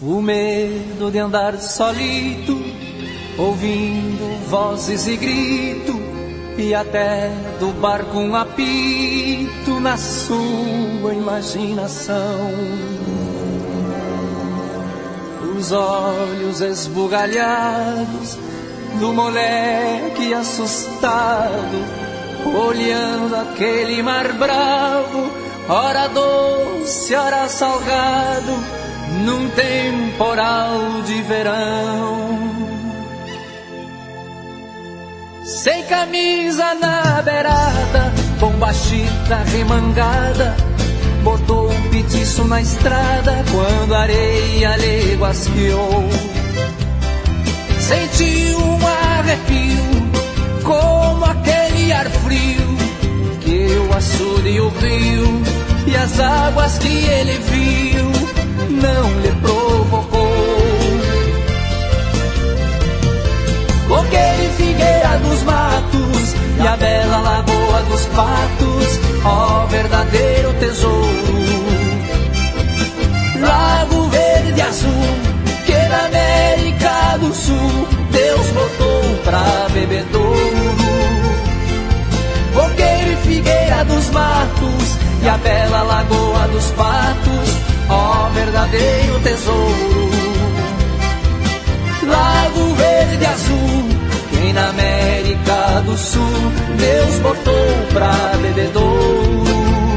O medo de andar solito, ouvindo vozes e grito, e até do barco um apito na sua imaginação. Os olhos esbugalhados do moleque assustado, olhando aquele mar bravo, ora doce, ora salgado, num temporal de verão. Sem camisa na beirada, bombachita remangada, botou um petiço na estrada quando a areia lhe guasqueou. Senti um arrepio, como aquele ar frio, que o açude e o rio e as águas que ele viu não lhe provocou. Coqueiro e figueira dos matos e a bela lagoa dos patos, ó verdadeiro tesouro. Lago verde e azul que na América do Sul Deus botou pra bebedouro. Coqueiro e figueira dos matos e a bela lagoa dos patos, ó verdadeiro tesouro. Lago verde e azul que na América do Sul Deus botou pra bebedouro.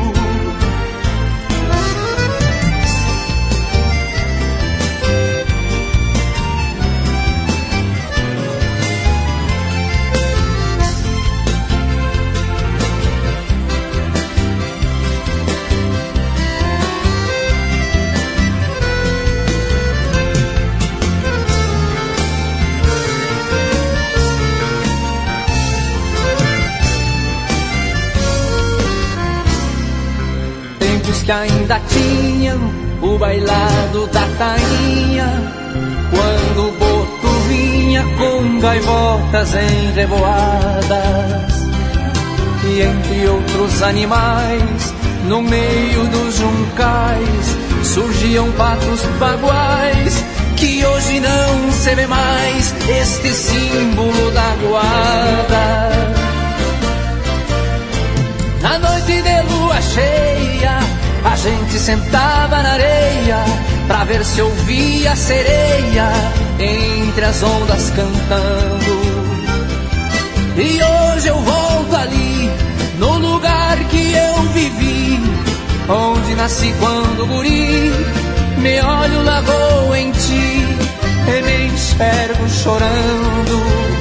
Que ainda tinham o bailado da tainha, quando o boto vinha com gaivotas em revoadas, e entre outros animais, no meio dos juncais, surgiam patos baguais, que hoje não se vê mais, este símbolo da guarda. Na noite de lua cheia, a gente sentava na areia pra ver se ouvia a sereia entre as ondas cantando. E hoje eu volto ali, no lugar que eu vivi, onde nasci quando guri, me olho lagoa em ti e me enxergo chorando.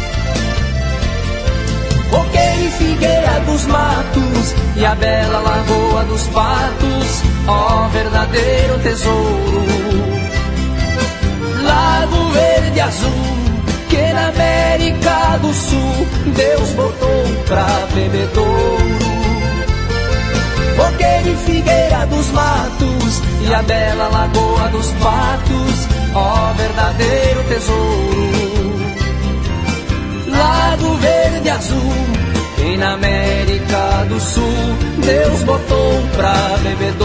Coqueiro e figueira dos matos e a bela lagoa dos patos, ó verdadeiro tesouro. Lago verde e azul que na América do Sul Deus botou pra bebedouro. Coqueiro e figueira dos matos e a bela lagoa dos patos, ó verdadeiro tesouro. Lago verde e azul que na América do Sul Deus botou pra bebedouro.